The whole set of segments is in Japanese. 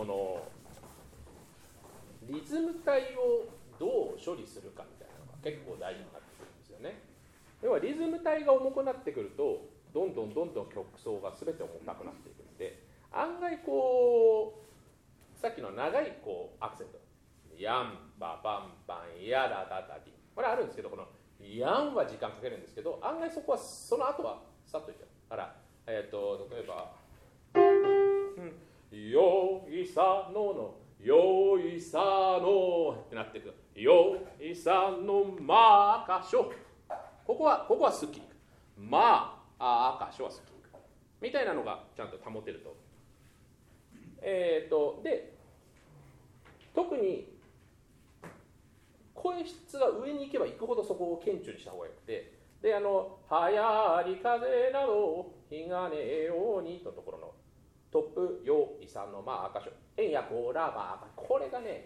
のリズム体をどう処理するかみたいなのが結構大事になってくるんですよね。要はリズム体が重くなってくるとどんどん曲奏が全て重たくなっていくので、案外こうさっきの長いこうアクセントヤンババンバンヤダダダディ、これあるんですけど、このヤンは時間かけるんですけど、案外そこはその後はさっといっちゃうから、例えばよいさののよいさのってなっていく、よいさのまかしょ、ここはスッキリいく、まあかしょはスッキリいくみたいなのがちゃんと保てると。で特に声質が上に行けば行くほどそこを顕著にした方がよくて、ではやり風など日がねえようにのところのトップよいさのまあかしょえんやこらまあ、これがね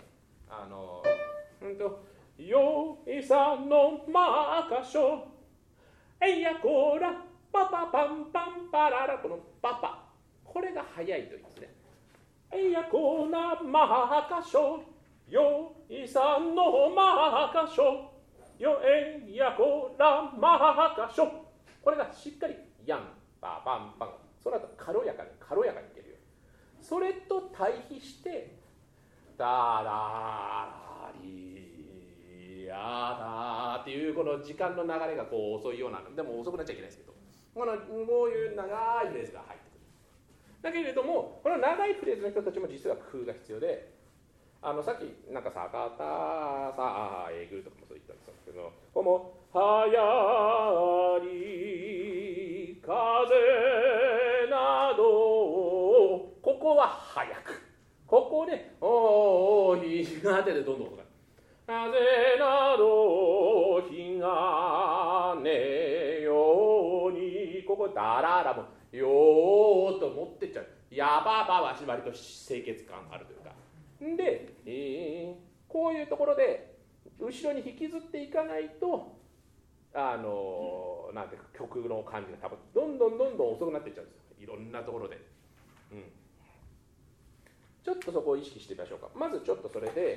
よいさのまあかしょえんやこらパパパンパンパララ、このパパ、これが速いといいですね。えんやこらまあかしょよいさのまあかしょよえんやこらまあかしょ、これがしっかりヤンパパンパン、その後軽やかにいけるよ。それと対比してダラリヤダっていうこの時間の流れがこう遅いような、でも遅くなっちゃいけないですけど、こういう長いフレーズが入ってくる。だけれどもこの長いフレーズの人たちも実は工夫が必要で、さっきなんかさかたさえぐるとかもそう言ったんですけど、このはやり風など、ここは早く、ここでおー日が出てどんどん遅くなる。風など日がねえように、ここダララもよーっと持ってっちゃう。やばばは割と清潔感あるというかで、こういうところで後ろに引きずっていかないとなんていうか曲の感じが多分どんどん遅くなっていっちゃうんですよ、いろんなところで、ちょっとそこを意識してみましょうか。まずちょっとそれで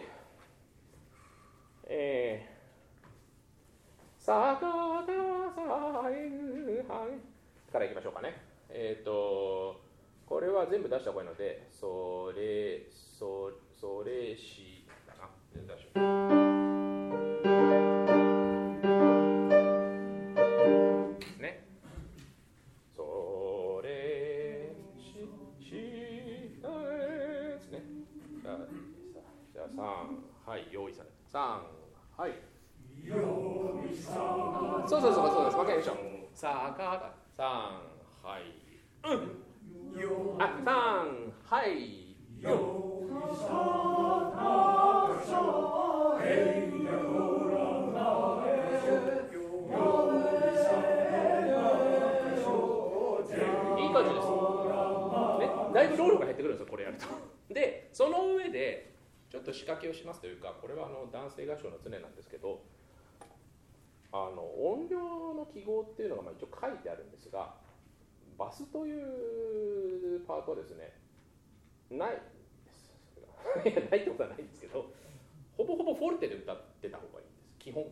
さかたさえぐはんからいきましょうかね。これは全部出した方がいいので、それしだな。出しね。それしですね。じゃあ3、はい、用意され。3、はい。用意され。そうです。わかりました。さかた、3、はい。3、はい。いい感じです。ね、だいぶ労力が減ってくるんですよ、これやると。で、その上でちょっと仕掛けをしますというか、これは男性合唱の常なんですけど、音量の記号っていうのが一応書いてあるんですが、バスというパートはですね、ないです。いや、ないってことはないんですけど、ほぼフォルテで歌ってた方がいいんです。基本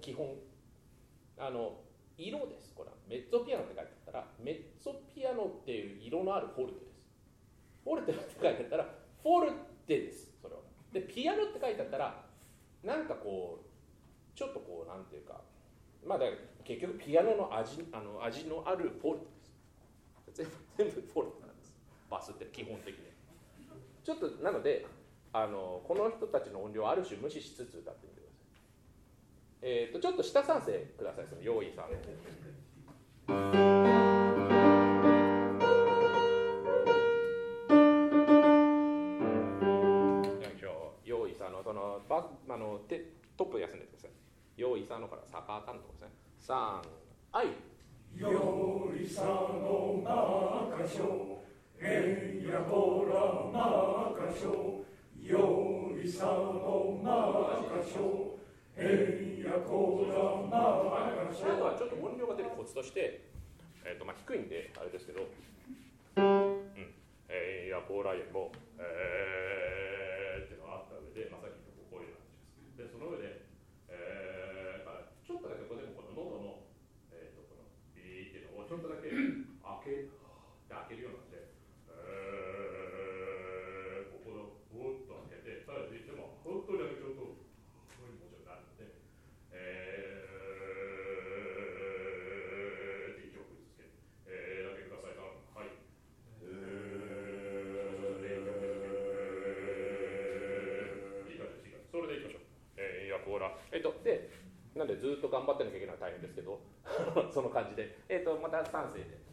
色です。これはメッツォピアノって書いてあったら、メッツォピアノっていう色のあるフォルテです。フォルテって書いてあったらフォルテです。それはで、ピアノって書いてあったらなんかこうちょっとこうなんていうか、だから結局ピアノの味のあるフォルテです。全部フォルテなんです。バスって基本的にちょっとなのでこの人たちの音量をある種無視しつつ歌ってみてください。ちょっと下3声ください。その用意さん用意さんのそのトップ休んでください。用意さんのからサカータンとですね。3、はい。 よいさのまかしょえんやこらまかしょよいさのまかしょえんやこらまかしょ。 それとはちょっと音量が出るコツとして、低いんであれですけど、えんやこらよりもの上で、ちょっとだけここでもこの喉の、このビーっていうのをちょっとだけ開けるようなんで、ここをふっと開けて、さらにでも本当に開けちゃうとこういう文字になるので、っていう曲ですけど、だけください。はい。それでいきましょう。いやこらでなんでずっと頑張ってなきゃいけないのは大変ですけどその感じでまた3声で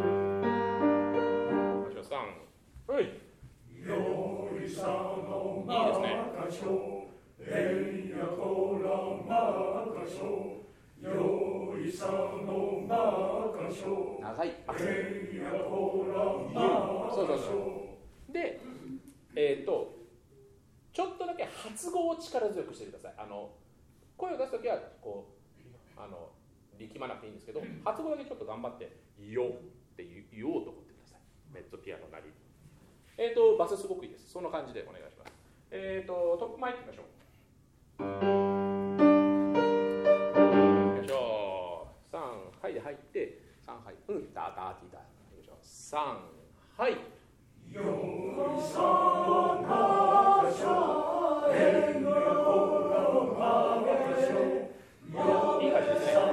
3はいいいですね長いそうでちょっとだけ発語を力強くしてください。声を出すときはこう力まなくていいんですけど、発語だけちょっと頑張って「よ」って言おうと思ってください。メッツピアノなり。バスすごくいいです。そんな感じでお願いします。トップ前いきましょう。よいしょ。3はいで入って3はいダーダーティーダー。よいしょ。3はい。よいさのまかしょえんやこらまかしょいい感じですね。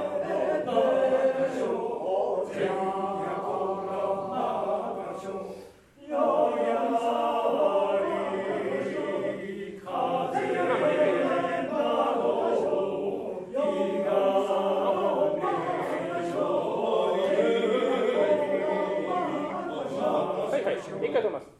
一回止めます。